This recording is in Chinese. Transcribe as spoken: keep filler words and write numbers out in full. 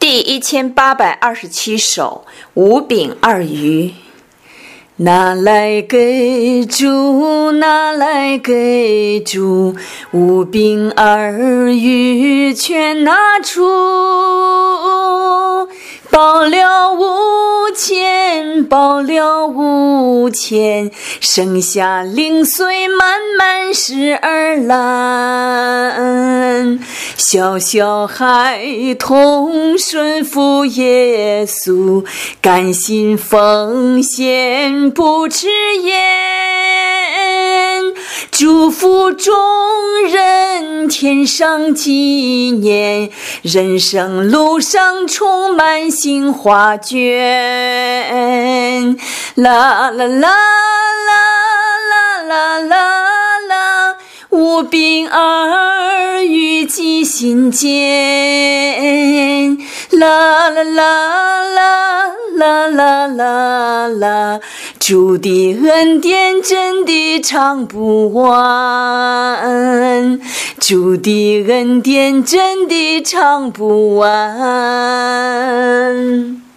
第一千八百二十七首五饼二鱼。拿来给主，拿来给主，五饼二鱼全拿出，报了五千，报了五千，剩下零碎慢慢拾而来。小小孩童顺服耶稣，甘心奉献不吃盐，祝福众人天上纪念，人生路上充满新画卷。啦啦啦啦啦啦啦，五饼二鱼记心间。啦啦啦啦啦啦啦啦，主的恩典真的唱不完，主的恩典真的唱不完。